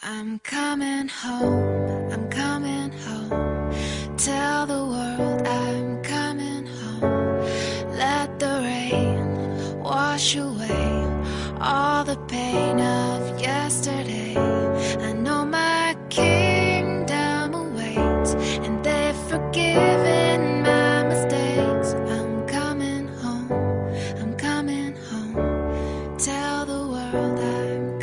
I'm coming home, I'm coming home. Tell the world I'm coming home. Let the rain wash away all the pain of yesterday. I know my kingdom awaits, and they've forgiven my mistakes. I'm coming home, I'm coming home. Tell the world I'm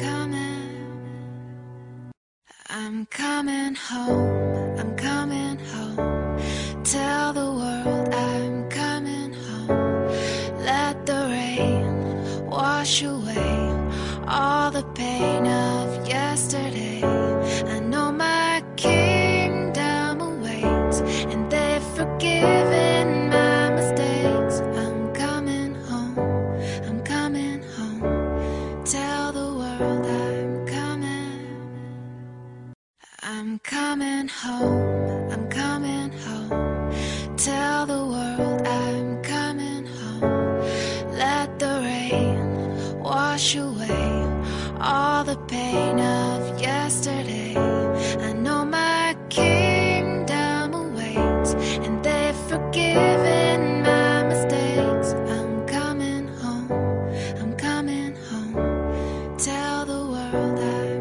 coming home, I'm coming home. Tell the world I'm coming home. Let the rain wash away all the pain of yesterday. I know my kingdom awaits, and they've forgiven my mistakes. I'm coming home, I'm coming home. Tell the world I'm coming home, I'm coming home. Tell the world I'm coming home. Let the rain wash away all the pain of yesterday. I know my kingdom awaits, and they've forgiven my mistakes. I'm coming home, I'm coming home. Tell the world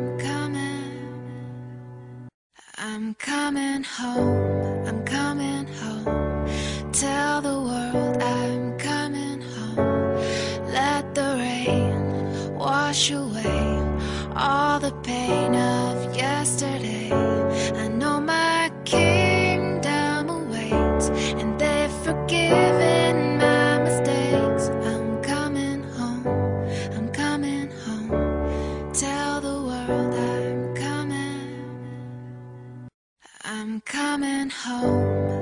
I'm coming home, I'm coming home. Tell the world I'm coming home. Let the rain wash away all the pain of yesterday. I know my kingdom awaits, and they've forgiven my mistakes. I'm coming home, I'm coming home. Tell the world I'm coming home.